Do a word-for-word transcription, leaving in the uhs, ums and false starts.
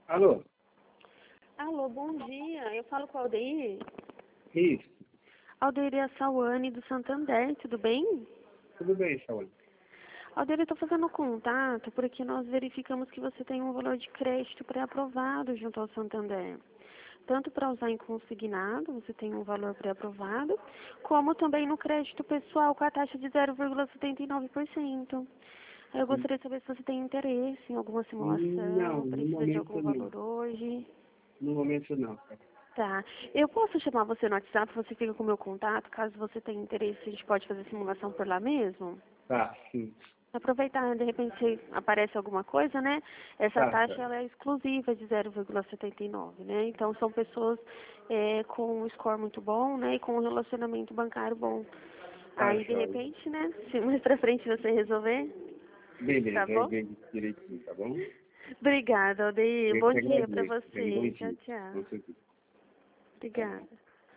Alô? Alô, bom dia. Eu falo com a Aldeir. Isso. Aldeir é a Sauane do Santander, tudo bem? Tudo bem, Saúl. Aldeir, eu estou fazendo contato porque nós verificamos que você tem um valor de crédito pré-aprovado junto ao Santander. Tanto para usar em consignado, você tem um valor pré-aprovado, como também no crédito pessoal com a taxa de zero vírgula setenta e nove por cento. Eu gostaria de saber se você tem interesse em alguma Não, simulação, no precisa de algum momento não. valor hoje. No momento não, cara. Tá. Eu posso chamar você no WhatsApp, você fica com o meu contato, caso você tenha interesse, a gente pode fazer simulação por lá mesmo? Tá, sim. Aproveitar, de repente aparece alguma coisa, né? Essa Tá, taxa tá. ela é exclusiva de zero vírgula setenta e nove, né? Então são pessoas é, com um score muito bom, né? E com um relacionamento bancário bom. Tá, Aí de joia. repente, né? Se mais pra frente você resolver, tá Beleza, eu bom? vejo direitinho, tá bom? Obrigada, Aldeir. Eu Bom te dia pra agradeço. Tenha um bom você. Tchau, dia. tchau. Com certeza. Tá bom. Obrigada.